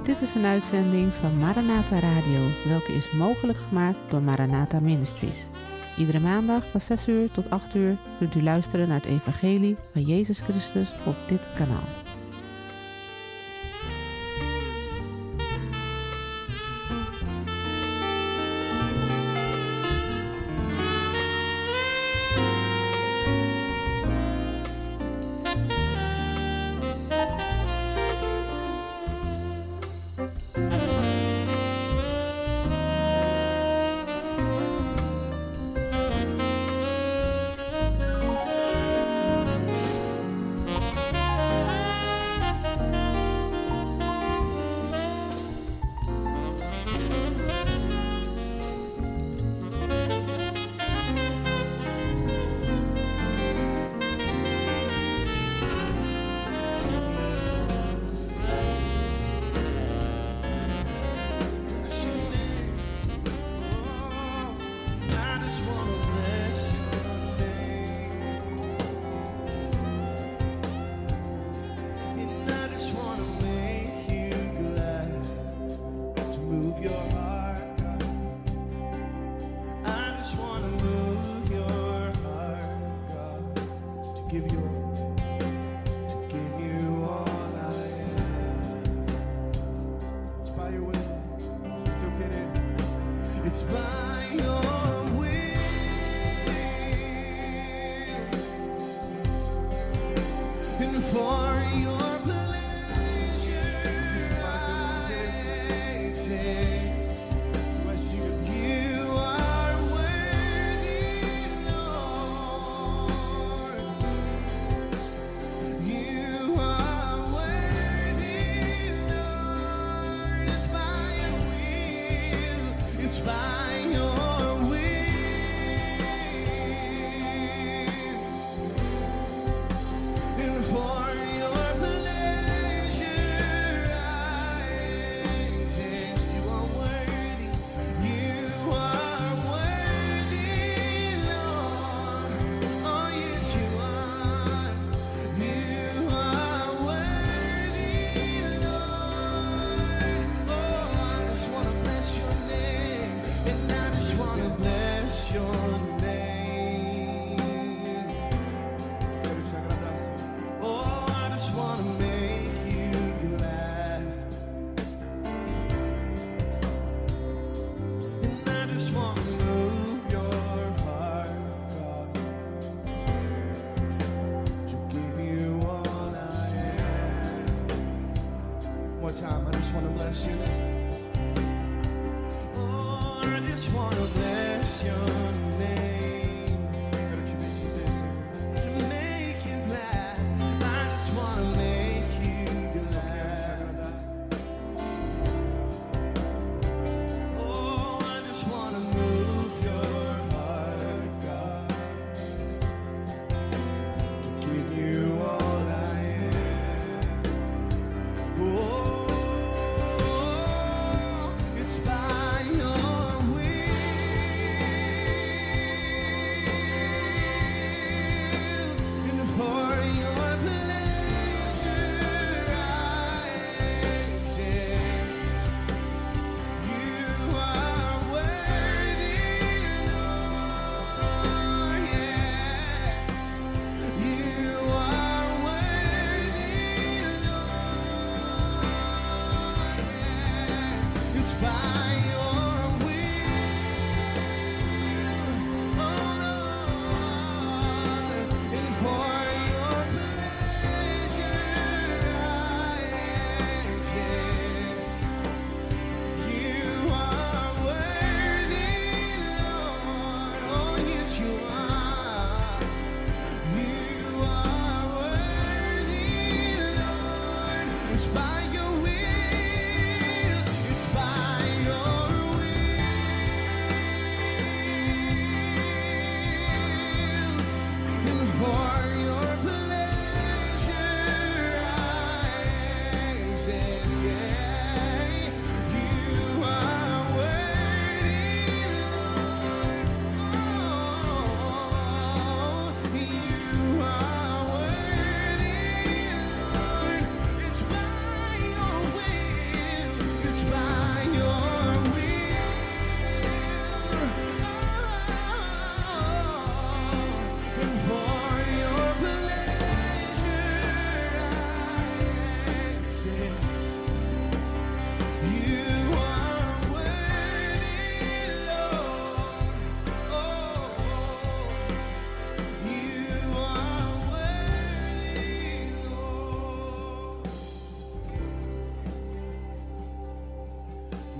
Dit is een uitzending van Maranatha Radio, welke is mogelijk gemaakt door Maranatha Ministries. Iedere maandag van 6 uur tot 8 uur kunt u luisteren naar het evangelie van Jezus Christus op dit kanaal. It's by your will, it's by your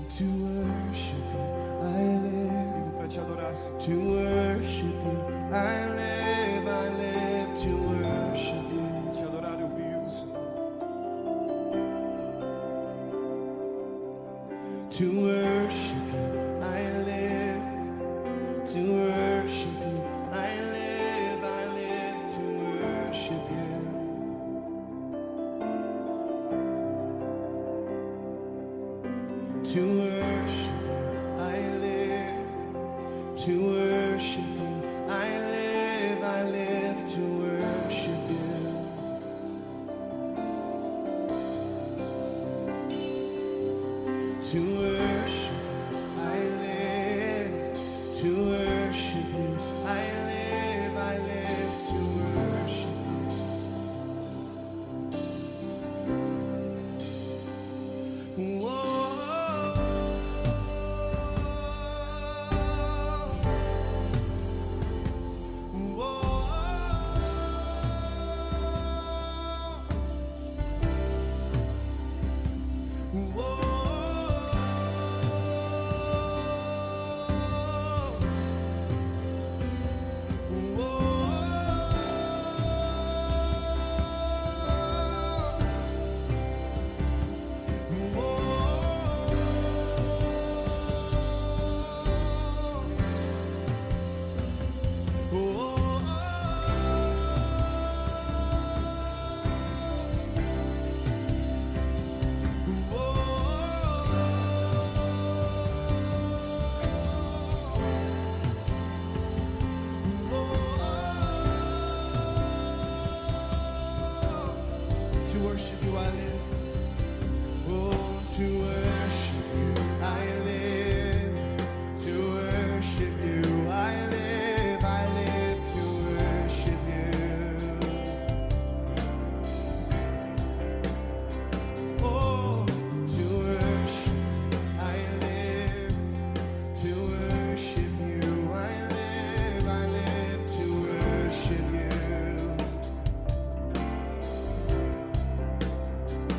To worship you, I live. Vivo para te adorar, Senhor. To worship you, I live to worship you. Para te adorar eu vivo, Senhor. To worship you, I live. To worship you, I live to worship you. To worship you, I live. To worship you, I live to worship you. To worship you, I live. To worship you, I live to worship you. Whoa. To worship you, I live. Oh, to worship you, I live. To worship you, I live to worship you. Oh, to worship you, I live. To worship you, I live to worship you.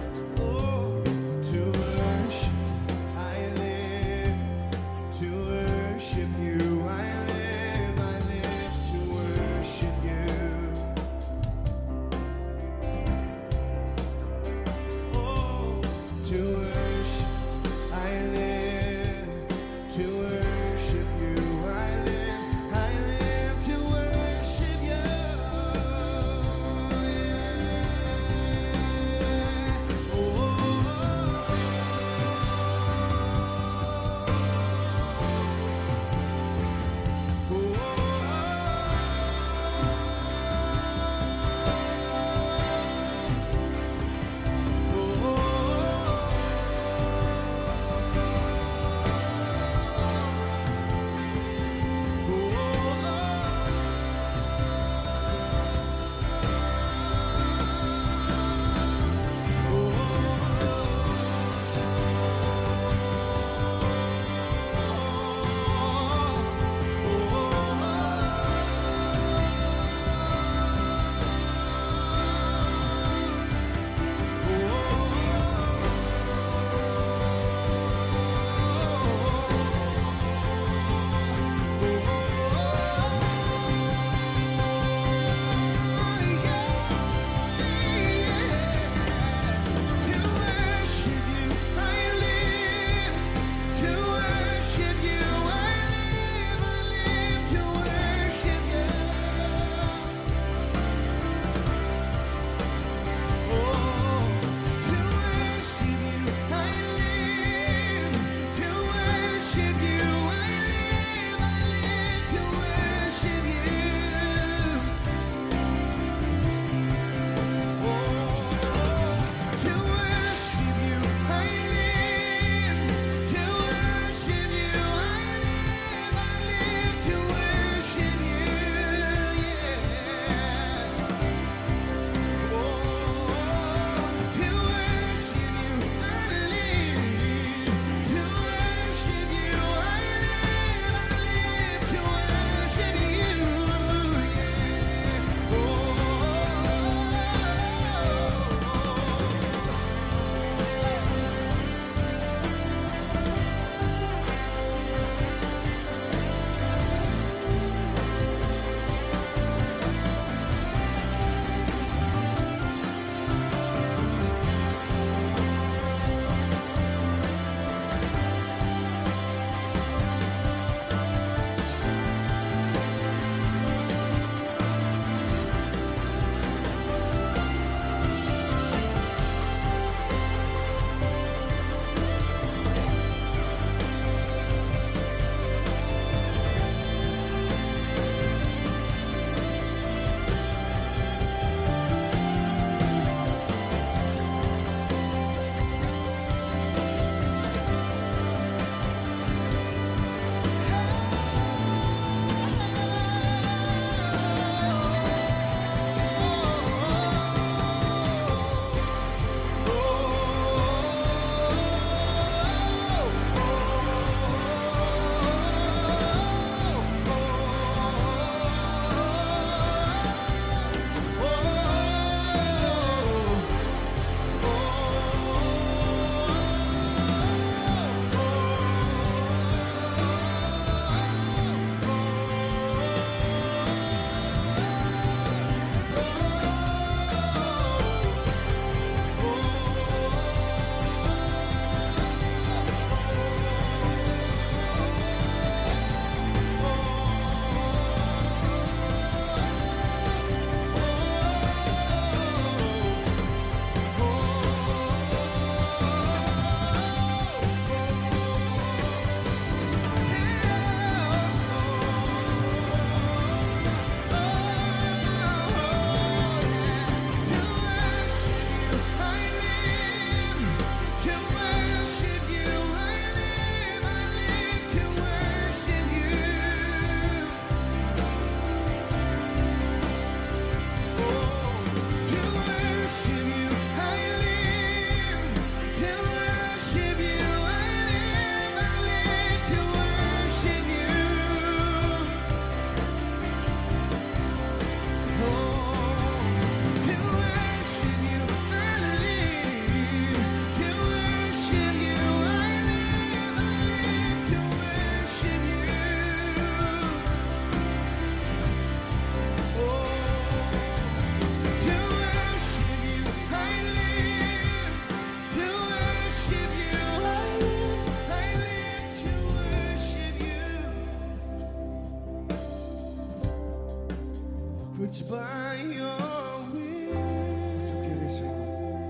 It's by your will. Tu quieres, Señor.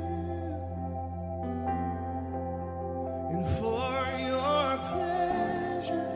And for your pleasure,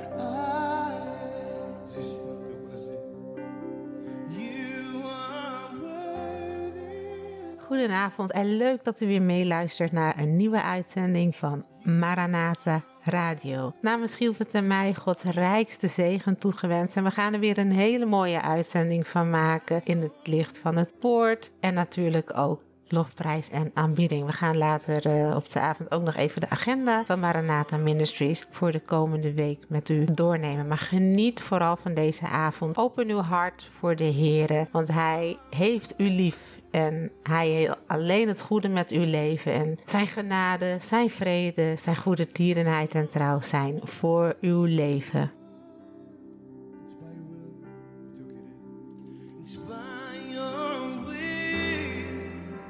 Sí, Señor, teu prazer. you are worthy. Goedenavond en leuk dat u weer meeluistert naar een nieuwe uitzending van Maranatha Radio. Namens Gielvert en mij Gods rijkste zegen toegewenst. En we gaan er weer een hele mooie uitzending van maken in het licht van het woord. En natuurlijk ook lofprijs en aanbidding. We gaan later op de avond ook nog even de agenda van Maranatha Ministries voor de komende week met u doornemen. Maar geniet vooral van deze avond. Open uw hart voor de Heere, want Hij heeft u lief. En Hij heeft alleen het goede met uw leven. En zijn genade, zijn vrede, zijn goede tierenheid en trouw zijn voor uw leven. It's by your will. Tu querer. It's by your will.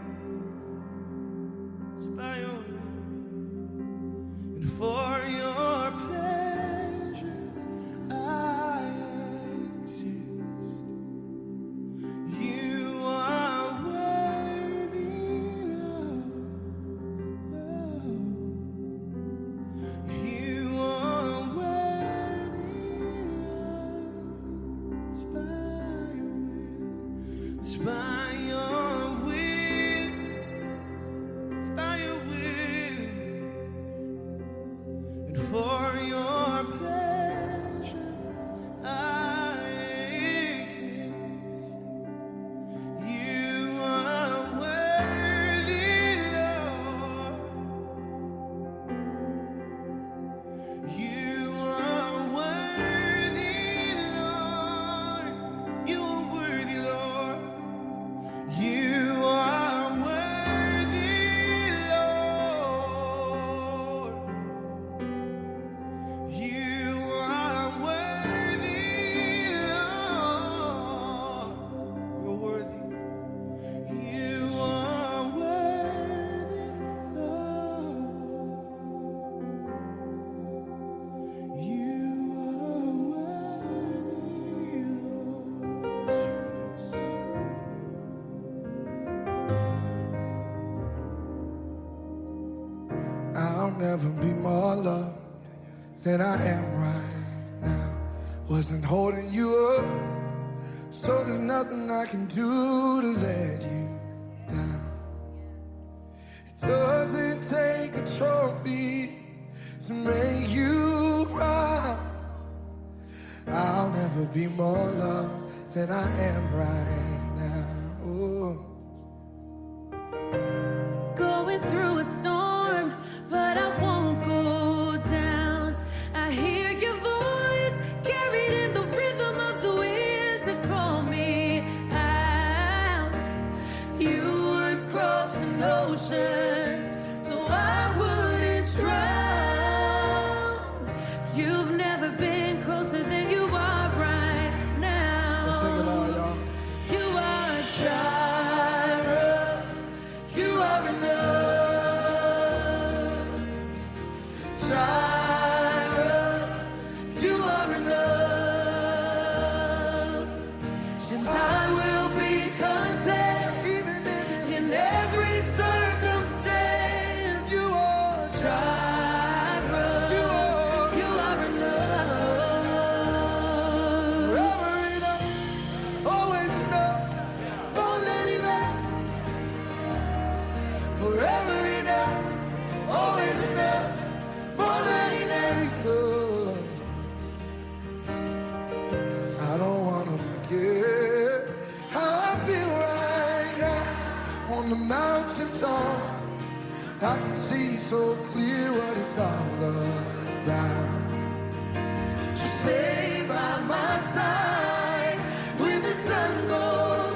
It's by your will. And for your pleasure, I exist. You are worthy, Lord. You are worthy, Lord. It's by your will. It's by your will. It's by your will. And for your pleasure, I exist. You are worthy, Lord. You are worthy, Lord. You are worthy, Lord. You are worthy, Lord. You are worthy, Lord. You're worthy. You are worthy, Lord. You are worthy, Lord. I'll never be more loved than I am right now. Wasn't holding you up, so there's nothing I can do to let you down. It doesn't take a trophy to make you proud. I'll never be more loved than I am right now. Oh. Going through a storm, but I won't go down. I hear your voice carried in the rhythm of the wind to call me out. You would cross an ocean so I wouldn't drown. You've never been closer than you are right now. Let's sing it loud, y'all. You are Jireh. You are enough. Jireh. You are enough. And I will be content Even in this, in every circumstance. you are Jireh. You are enough. forever enough, always enough, more than enough. Forever enough, always enough, more than enough. I don't wanna forget how I feel right now on the mountain top. I can see so clear what it's all about. So stay by my side when the sun goes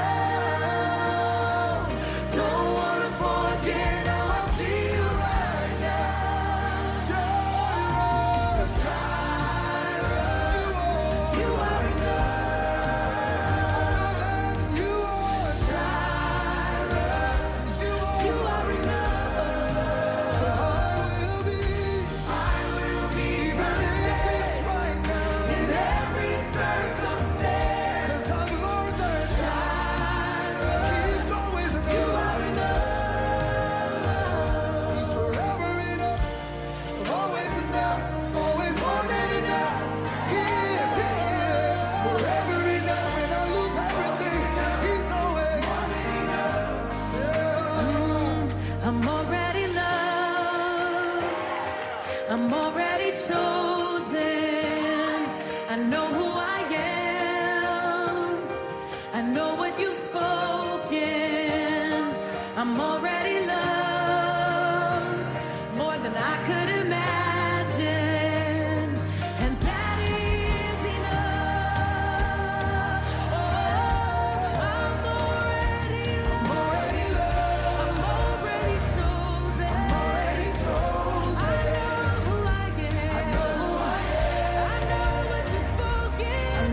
down. Don't wanna forget how I feel right now. Jireh, Jireh, you are enough. I know that you are Jireh, you are enough. So I will be I'm already chosen. I know who I am. I know what you've spoken. I'm already loved more than I could imagine. And that is enough. Oh, I'm already loved. I'm already chosen. I know who I am. I know what you've spoken.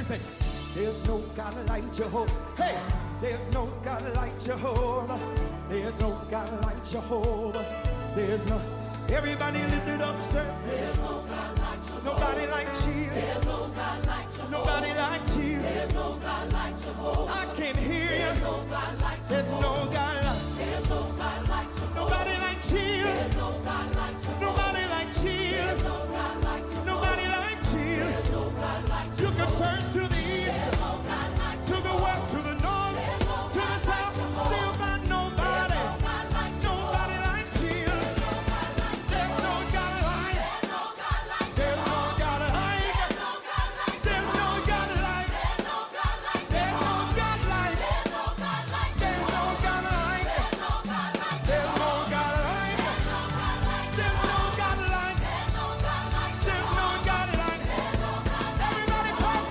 say, there's no God like Jehovah. Hey, there's no God like Jehovah. There's no God like Jehovah. There's no. Everybody lift it up, sir. There's no God like Jehovah. Nobody like Jesus. There's no God like Jehovah. Nobody like Jesus. There's no God like Jehovah. I can hear you. There's no God like Jehovah. There's no God like. There's no God like Jehovah. Nobody like Jesus. There's no God like Jehovah. Nobody like Jesus. There's no God like Jehovah. Nobody like Jesus. There's no God like Jehovah. You can search to the east, there's no God like to the west, to the north, there's no to the south, like still find nobody. There's no God like nobody like Jesus. There's no God like. There's no God like. There's no God like. There's no God like. There's no God like. There's no God like. There's no God like. There's no God like. There's no God like. There's no God like. There's no God like. There's no God like. There's no God like. Everybody clap.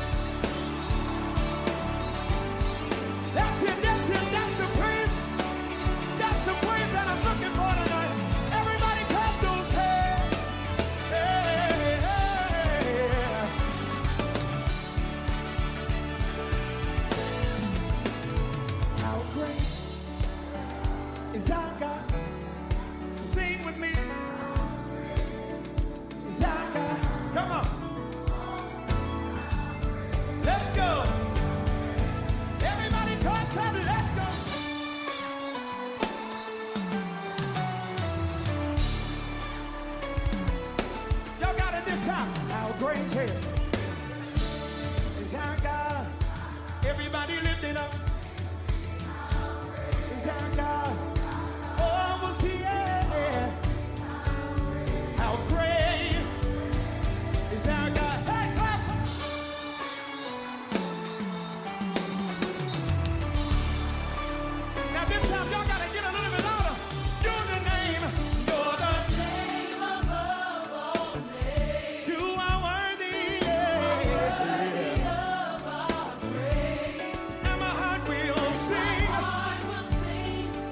That's it, that's it, that's the praise. That's the praise that I'm looking for tonight. Everybody clap those hands. Hey, hey. How great is our God? Sing with me. Is our God? Come on. Let's go. Everybody clap, clap, let's go. Y'all got it this time. How great is our God? Everybody lift it up. Is our God? Oh, we'll see it. How great is our God? Hey, clap. Now this time y'all gotta get a little bit louder. You're the name. You're the name above all names. You are worthy. Of our praise. And my heart will sing. My heart will sing.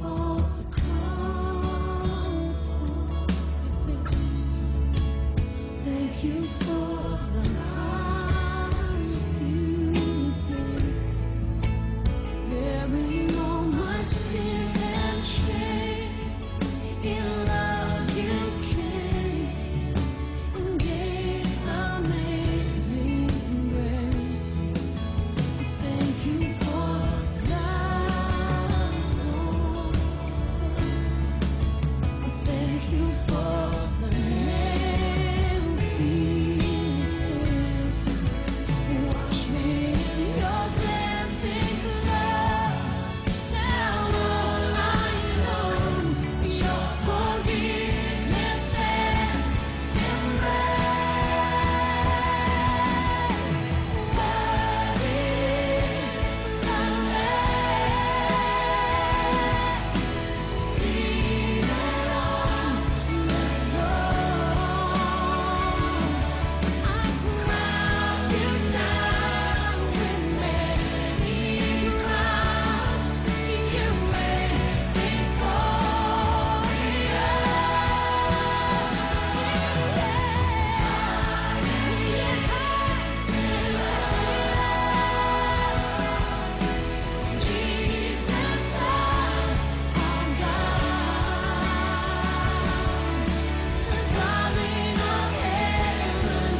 for the cross. Thank you for the price you paid, bearing all my sin and shame. In love you came and gave amazing grace. Thank you for God, Lord. Thank you for the nail pieces. Wash me in your cleansing blood. Now all I know is your forgiveness and embrace. Worthy is the Lamb seated on the throne. I crown you now with many crowns. You reign victorious. Jesus, Son of God, the darling of heaven,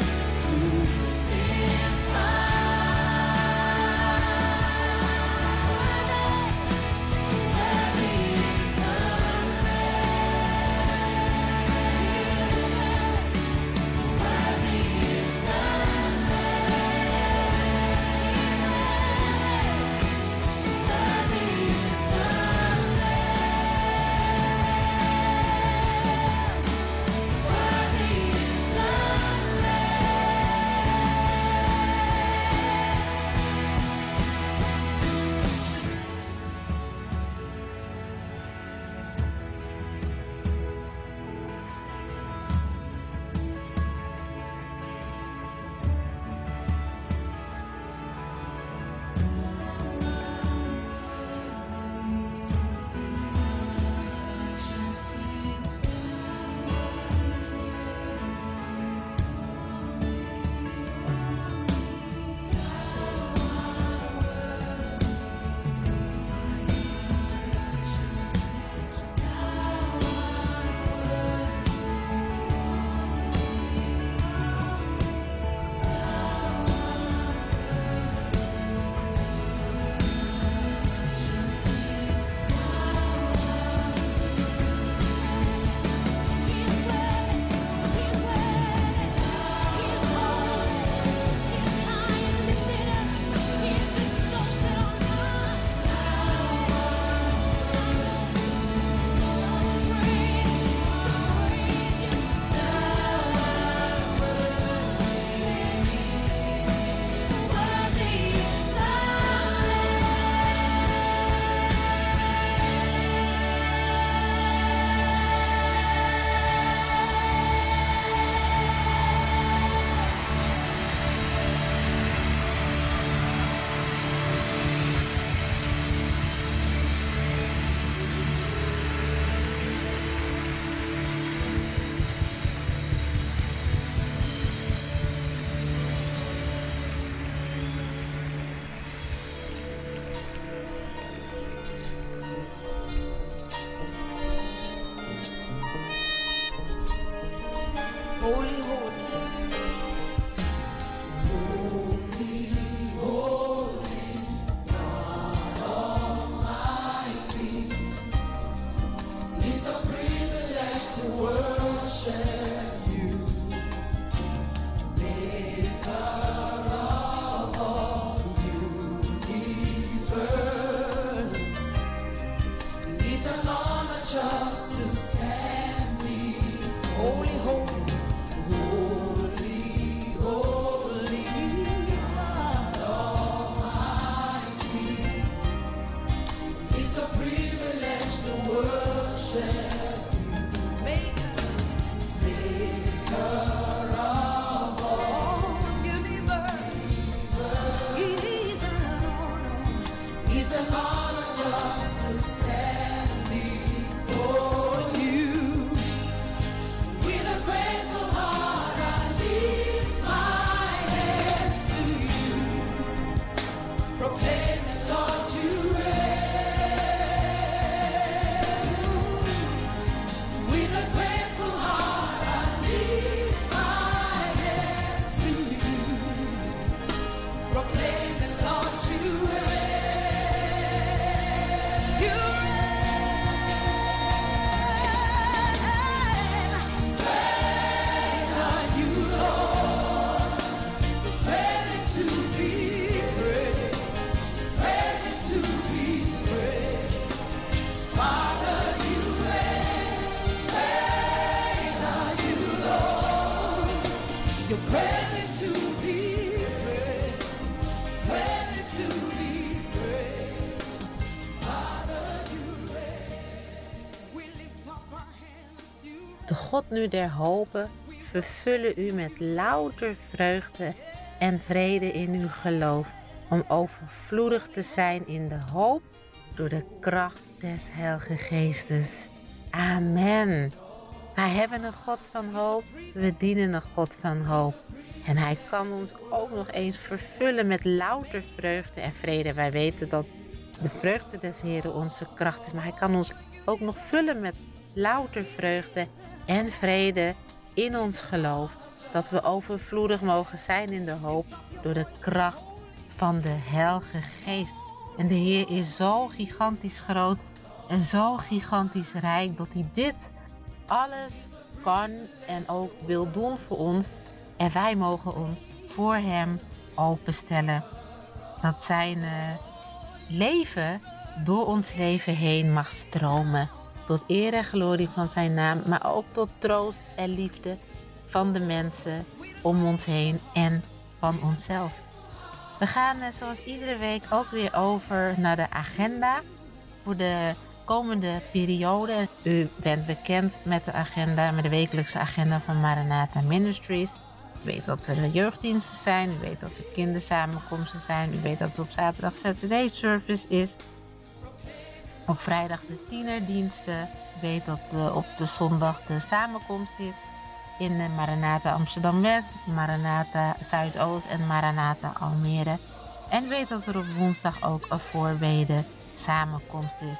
holy, holy. Holy, holy, God Almighty. It's a privilege to worship Maker of all universe. He's an honor just to stand before Ready to be praised. Ready to be praised. Father, you reign. We lift up our hands. You De God nu der hopen vervullen u met louter vreugde en vrede in uw geloof, om overvloedig te zijn in de hoop door de kracht des Heilige Geestes. Amen. Wij hebben een God van hoop, we dienen een God van hoop. En hij kan ons ook nog eens vervullen met louter vreugde en vrede. Wij weten dat de vreugde des Heren onze kracht is, maar hij kan ons ook nog vullen met louter vreugde en vrede in ons geloof. Dat we overvloedig mogen zijn in de hoop door de kracht van de Heilige Geest. En de Heer is zo gigantisch groot en zo gigantisch rijk dat hij dit alles kan en ook wil doen voor ons. En wij mogen ons voor hem openstellen. Dat zijn leven door ons leven heen mag stromen. Tot eer en glorie van zijn naam, maar ook tot troost en liefde van de mensen om ons heen en van onszelf. We gaan zoals iedere week ook weer over naar de agenda voor de komende periode. U bent bekend met de agenda, met de wekelijkse agenda van Maranatha Ministries. U weet dat er jeugddiensten zijn, u weet dat er kindersamenkomsten zijn, u weet dat er op zaterdag Saturday Service is. Op vrijdag de tienerdiensten. U weet dat op de zondag de samenkomst is in Maranatha Amsterdam-West, Maranatha Zuidoost en Maranatha Almere. En u weet dat er op woensdag ook een voorbede samenkomst is.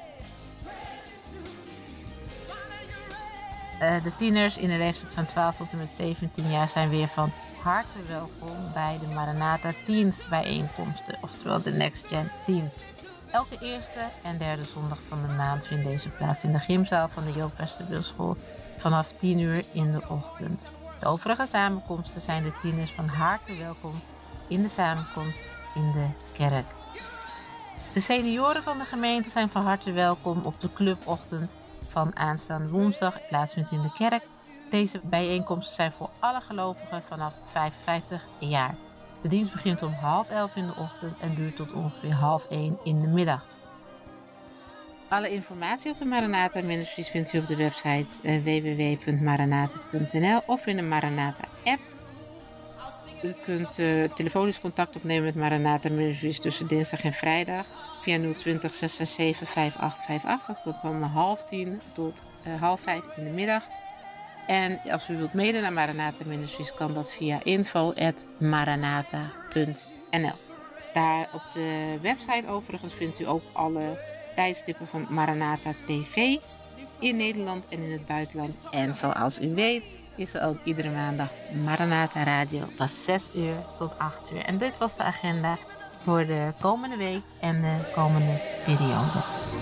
De tieners in de leeftijd van 12 tot en met 17 jaar zijn weer van harte welkom bij de Maranatha Teens bijeenkomsten, oftewel de Next Gen Teens. Elke eerste en derde zondag van de maand vindt deze plaats in de gymzaal van de Joop Westerwielschool vanaf 10 uur in de ochtend. De overige samenkomsten zijn de tieners van harte welkom in de samenkomst in de kerk. De senioren van de gemeente zijn van harte welkom op de clubochtend van aanstaande woensdag, plaatsvindt in de kerk. Deze bijeenkomsten zijn voor alle gelovigen vanaf 55 jaar. De dienst begint om 10:30 in de ochtend en duurt tot ongeveer 12:30 in de middag. Alle informatie over Maranatha Ministries vindt u op de website www.maranatha.nl of in de Maranatha app. U kunt telefonisch contact opnemen met Maranatha Ministries tussen dinsdag en vrijdag via 020 667 5858. Dat kan van 10:30 tot 16:30 in de middag. En als u wilt mailen naar Maranatha Ministries kan dat via info@maranatha.nl. Daar op de website overigens vindt u ook alle tijdstippen van Maranatha TV in Nederland en in het buitenland. En zoals u weet is er ook iedere maandag Maranatha Radio van 6 uur tot 8 uur. En dit was de agenda voor de komende week en de komende periode.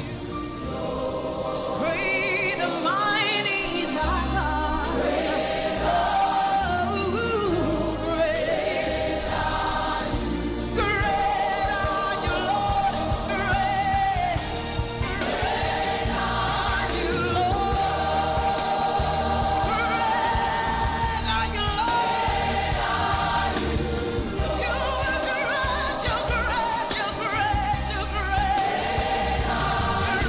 Great and mighty is our God. Oh, great are you, Lord. Great are you, Lord. Great are you, Lord. You're great, you're great, you're great, you're great.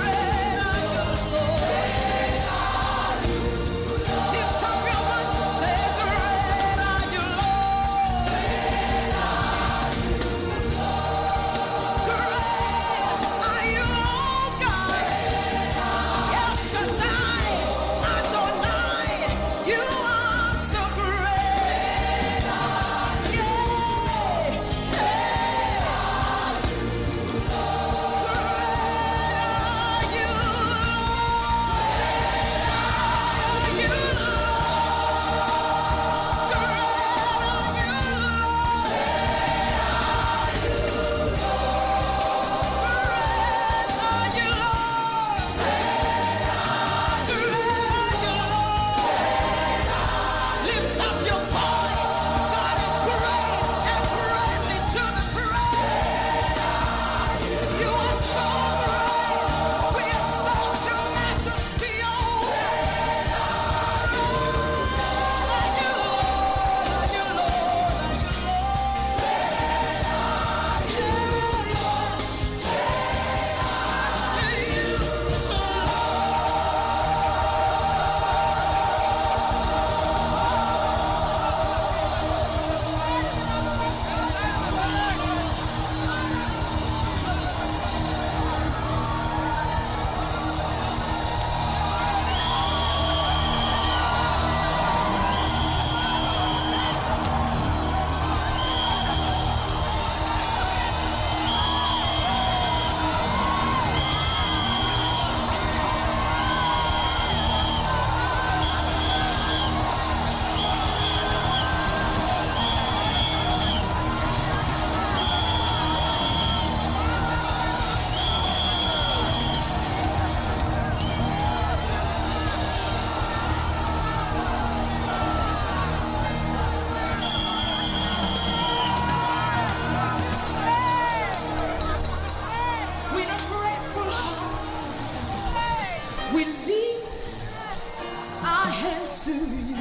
We lift our hands to you,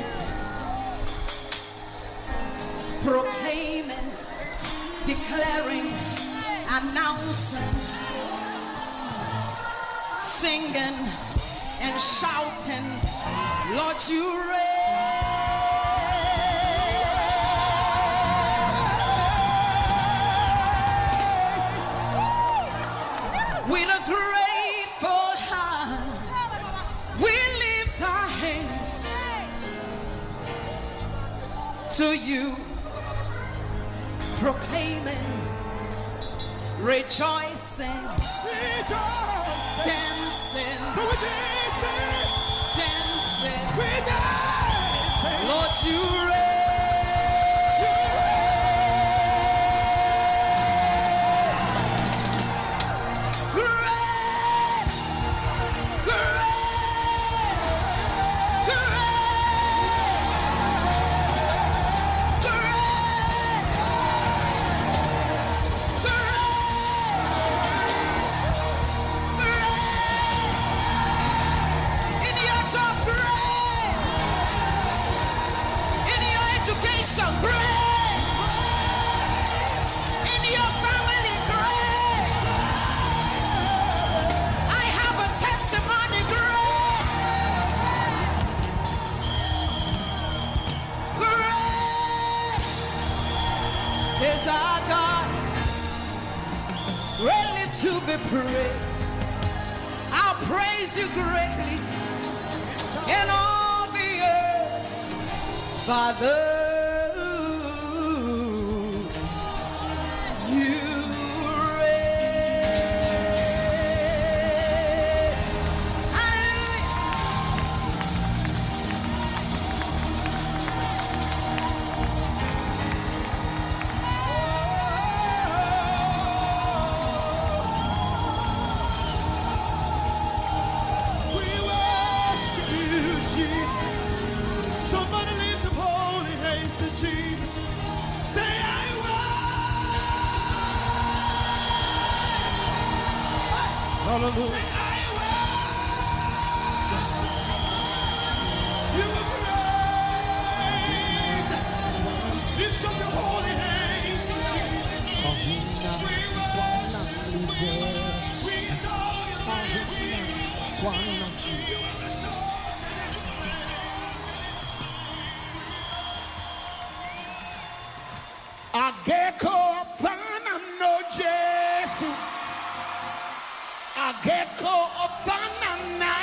proclaiming, declaring, announcing, singing and shouting, Lord, you reign. With a grateful heart, we lift our hands to you, proclaiming, rejoicing, dancing, Lord, you reign. Is our God ready to be praised? I'll praise you greatly in all the earth, Father. You reign. Hallelujah. Somebody lift up holy hands to Jesus. Say, I will. Hallelujah. Say, I will. You will praise. Lift up your holy hands to Jesus. We worship you. We adore you. Ageko fana no Jesu. Ageko fana na.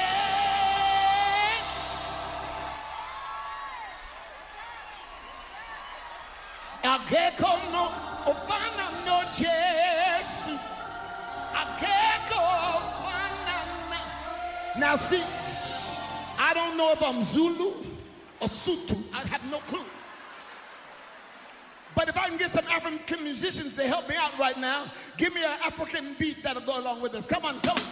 Ageko no fana no Jesu. Ageko fana na. Now see, I don't know if I'm Zulu or Sutu. I have no clue. But if I can get some African musicians to help me out right now, give me an African beat that'll go along with this. Come on, come on.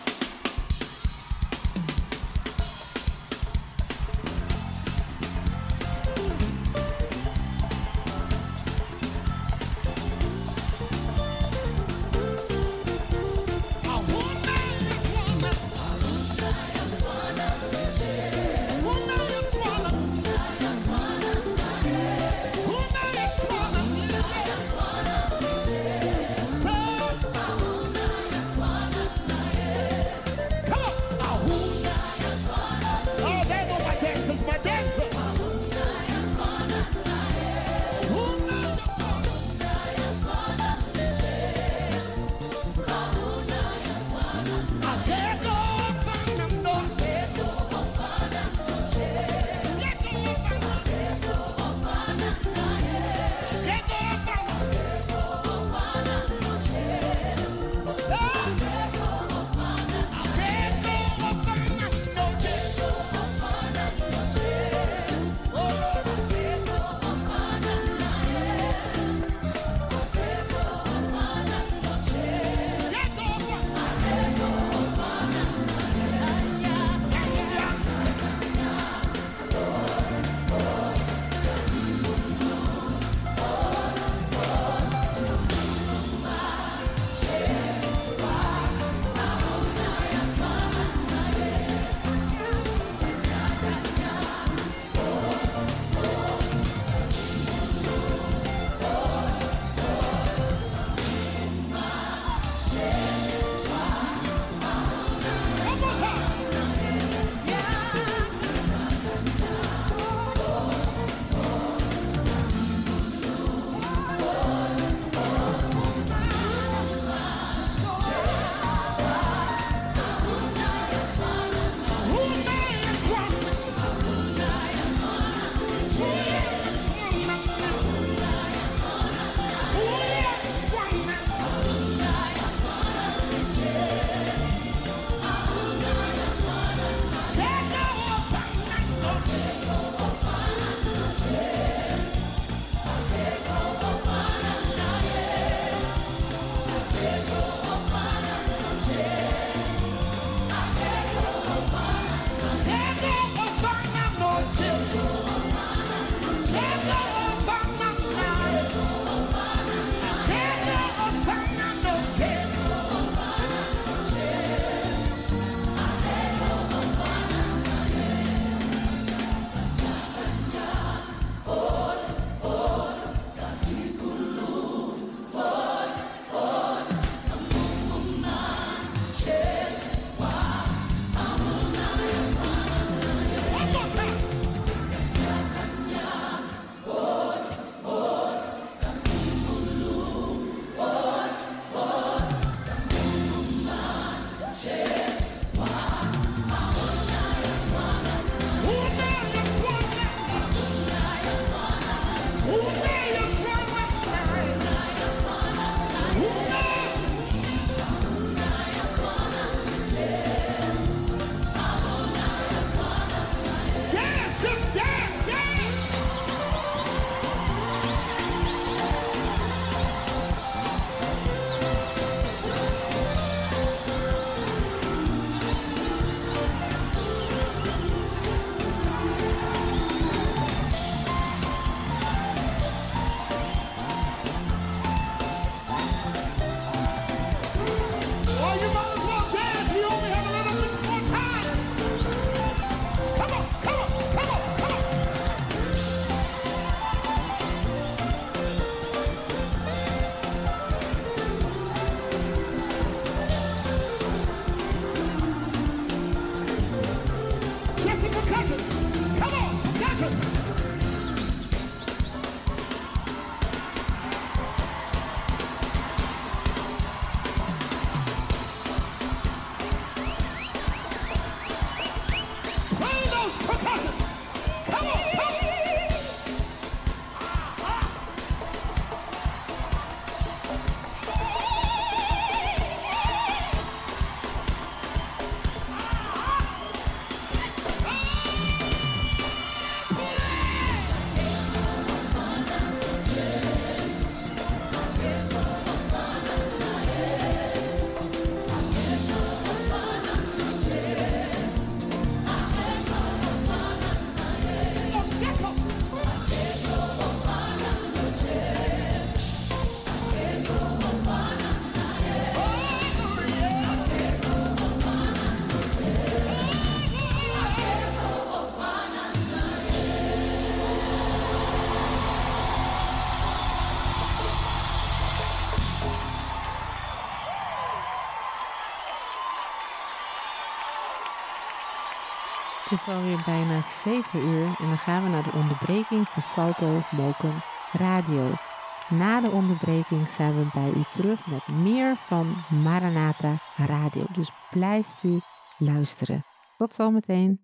Het is alweer bijna 7 uur en dan gaan we naar de onderbreking van Salto Moken Radio. Na de onderbreking zijn we bij u terug met meer van Maranatha Radio. Dus blijft u luisteren. Tot zometeen.